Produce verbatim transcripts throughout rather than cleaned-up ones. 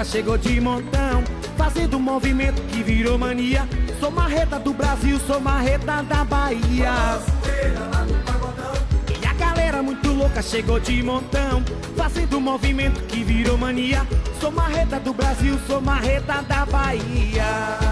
chegou de montão, fazendo um movimento que virou mania. Sou marreta do Brasil, sou marreta da Bahia. E a galera muito louca chegou de montão, fazendo um movimento que virou mania. Sou marreta do Brasil, sou marreta da Bahia.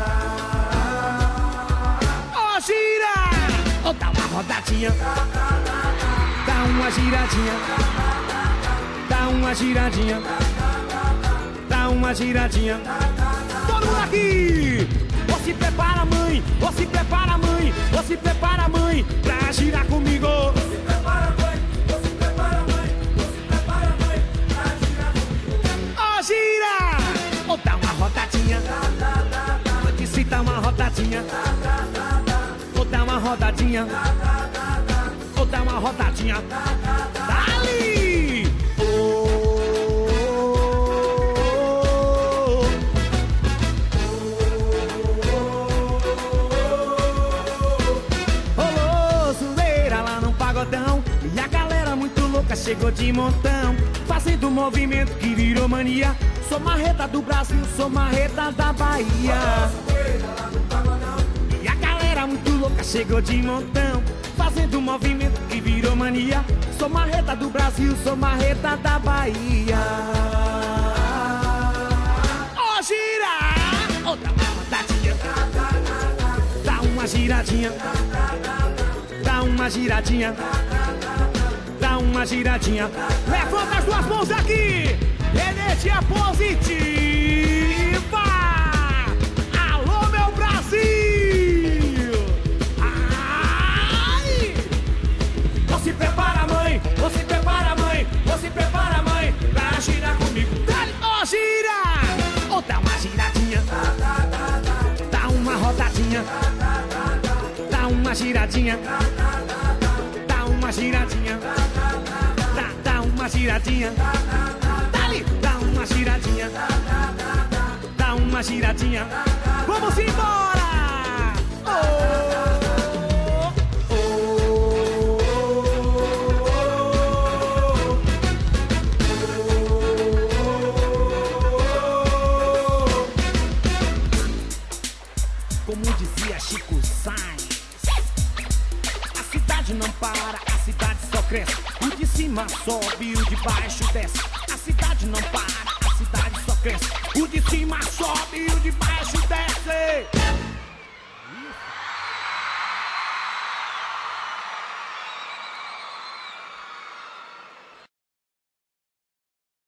Ó, oh, gira! Ou oh, dá uma rodadinha, dá uma giradinha, dá uma giradinha, dá uma giradinha. Todo mundo aqui! Ou se prepara, mãe, ou se prepara, mãe, ou se prepara, mãe, pra girar comigo. Ou se prepara, mãe, ou se prepara, mãe, ou se prepara, mãe, pra girar comigo. Ó, oh, gira! Ou dá uma rodadinha, eu disse dá uma rodadinha, ou dá uma rodadinha, ou dá uma rodadinha. Dali! E a galera muito louca chegou de montão, fazendo um movimento que virou mania. Sou marreta do Brasil, sou marreta da Bahia. E a galera muito louca chegou de montão, fazendo um movimento que virou mania. Sou marreta do Brasil, sou marreta da Bahia. Ó, oh, gira! Ou oh, dá uma rodadinha, dá uma giradinha, dá uma giradinha, dá uma giradinha. Levanta as duas mãos aqui, energia positiva. Alô, meu Brasil! Ai! Ou se prepara, mãe, ou se prepara, mãe, ou se prepara, mãe, pra girar comigo. Ó, oh, gira! Ou dá uma giradinha, dá uma rodadinha, dá uma giradinha, dá uma giradinha, dá, dá uma giradinha, dali, dá uma giradinha, dá uma giradinha. Vamos embora! Oh, oh, oh. Como dizia Chico Sainz, a cidade não para, a cidade só cresce. O de cima sobe, o de baixo desce. A cidade não para, a cidade só cresce. O de cima sobe, o de baixo desce.